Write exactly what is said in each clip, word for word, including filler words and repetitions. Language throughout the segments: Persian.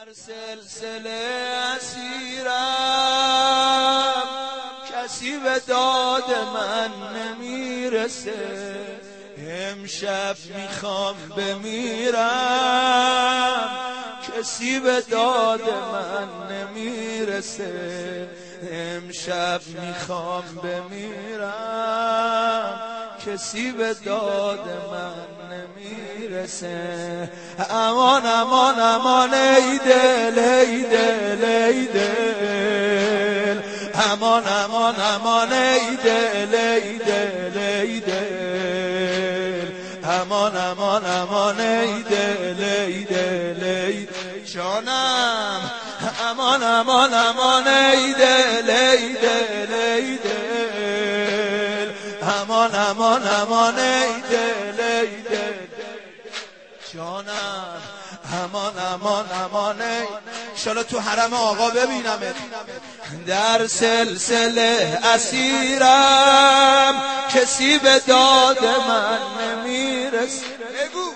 سلسله اسیرم، کسی به داد من نمیرسه. امشب میخوام بمیرم، کسی به داد من نمیرسه. امشب میخوام بمیرم، کسی به داد من نمیرسه. امان امان امان ای دل ای دل ای دل، امان امان امان ای دل ای دل ای دل، امان امان امان ای دل ای دل ای جانم. امان امان امان ای دل ای دل ای دل، امان امان امان ای دل ای دل جانم. امان امان امان ای انشالله تو حرم آقا ببینمت. در سلسله اسیرم، کسی به داد من نمیرسه. بگو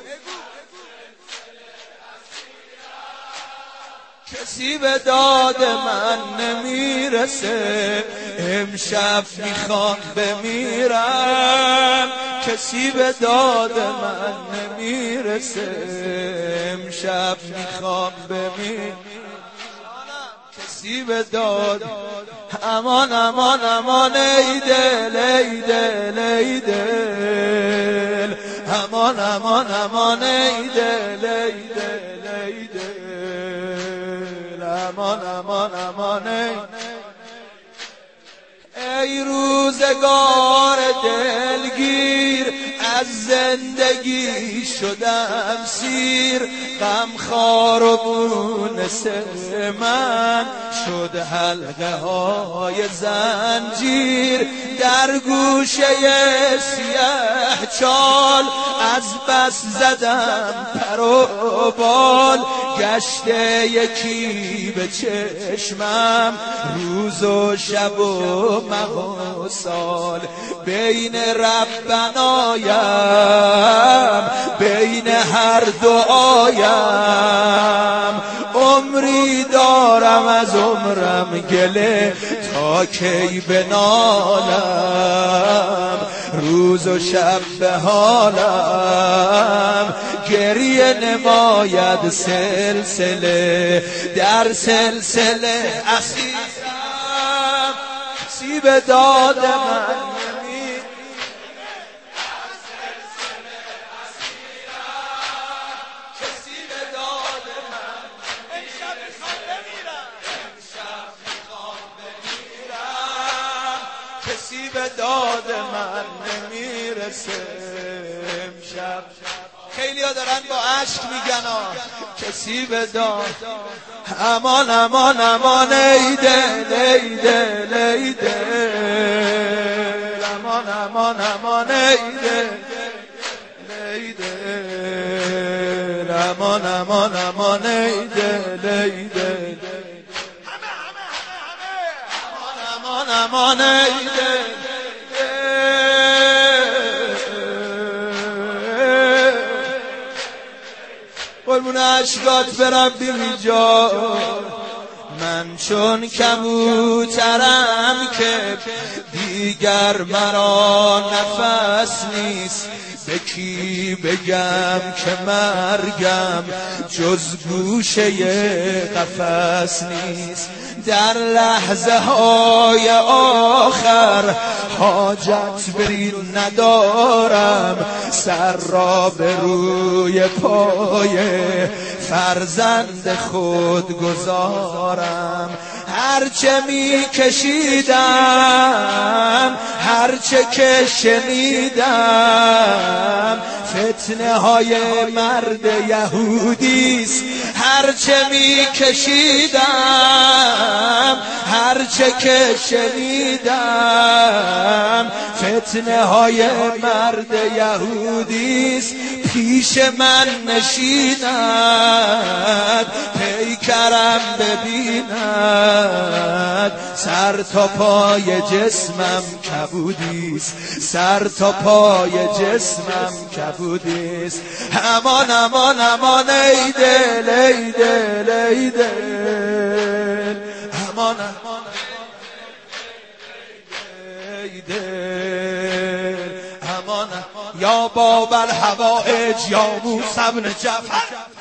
کسی به داد من نمیرسه. امشب میخوام بمیرم، کسی به داد من نمیرسه. امشب میخوام بمیرم، کسی به داد. امان امان امان ای دل ای دل ای دل، امان امان امان ای دل ای دل ای دل، امان امان امان ای ای روزگار دلگیر. از زندگی شدم سیر، غمخوار و مونس من شد حلقه های زنجیر. در گوشه سیه چال از بس زدم پر و بال. گشته یکی به چشمم روز و شب و مه و سال. بین ربنایم بین هر دعایم، عمری دارم از عمرم گله تا کی بنالم. روز و شب به حالم گریه نماید سلسله. در سلسله اسیرم، کسی به داد من کسی به داد من نمیرسه. امشب خیلی ها دارن با عشق میگن کسی به داد. امان امان امان ای دل ای دل ای دل، امان امان امان ای دل ای دل، امان امان امان ای دل ای دل، امان امان ای دل. قربون عشقات برم بیجا. من چون کبوترم که دیگر مرا نفس نیست. به کی بگم که مرگم جز گوشه قفس نیست. در لحظه های آخر حاجت برین ندارم. سر را به روی پای فرزند خود گذارم. هرچه می کشیدم هرچه که شنیدم فتنه های مرد یهودیست. هرچه می کشیدم هرچه که شنیدم فتنه های مرد یهودیست. پیش من نشیند پیکرم ببیند، سر تا پای جسمم کبودیست، سر تا پای جسمم کبودیست. امان امان امان ای دل ای دل ای دل، امان امان ای دل، امان یا باب الحوائج یا موسی بن جعفر.